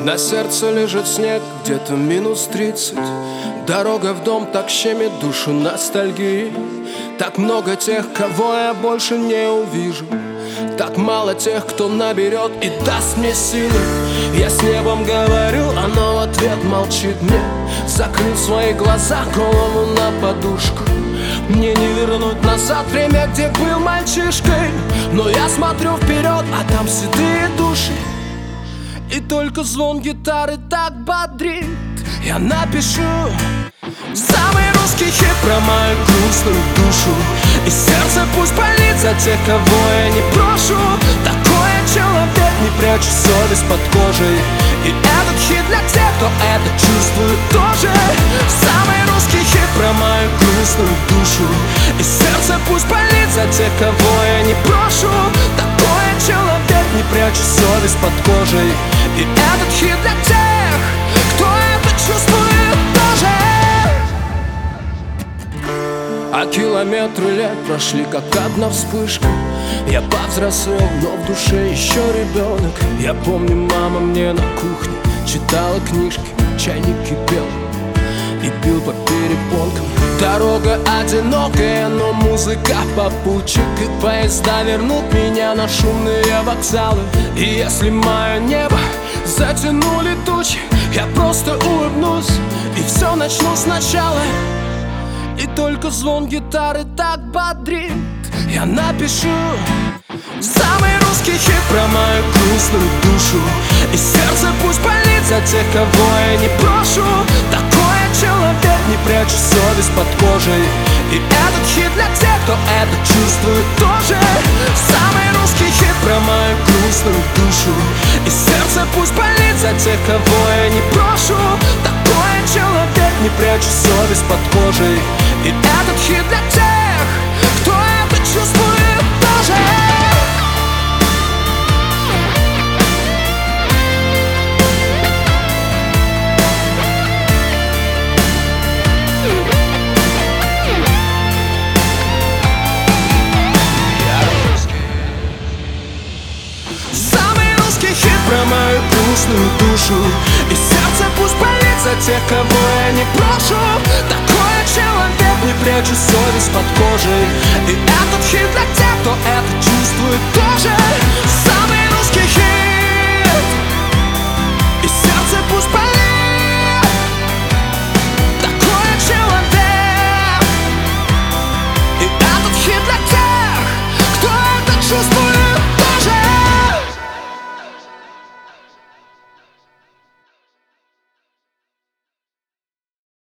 На сердце лежит снег, где-то -30. Дорога в дом так щемит душу ностальгии. Так много тех, кого я больше не увижу. Так мало тех, кто наберет и даст мне силы. Я с небом говорю, оно в ответ молчит мне. Закрыл свои глаза, голову на подушку. Мне не вернуть назад время, где был мальчишкой. Но я смотрю вперед, а там седые души. И только звон гитары так бодрит. Я напишу самый русский хит про мою грустную душу. И сердце пусть болит за тех, кого я не брошу. Такой я человек, не прячу совесть под кожей. И этот хит для тех, кто это чувствует тоже. Самый русский хит про мою грустную душу. И сердце пусть болит за тех, кого я не брошу. Такой я человек, не прячу совесть под кожей. И этот хит для тех, кто это чувствует тоже. А километры лет прошли, как одна вспышка. Я повзрослел, но в душе еще ребенок. Я помню, мама мне на кухне читала книжки, чайник кипел и бил по перепонкам. Дорога одинокая, но музыка попутчик. И поезда вернут меня на шумные вокзалы. И если мое небо затянули тучи, я просто улыбнусь и все начну сначала. И только звон гитары так бодрит. Я напишу самый русский хит про мою грустную душу. И сердце пусть болит за тех, кого я не брошу. Такой я человек, не прячу совесть под кожей. И этот хит для тех, кто это чувствует тоже. Самый русский хит про мою грустную душу. И сердце пусть болит за тех, кого я не брошу. Такой я человек, не прячу совесть под кожей. И этот хит для тех, кто это чувствует тоже. Самый русский хит про мою грустную душу. И сердце пусть болит за тех, кого я не брошу. Такой я человек, не прячу совесть под кожей. И этот хит для тех, кто это чувствует тоже. Самый русский хит.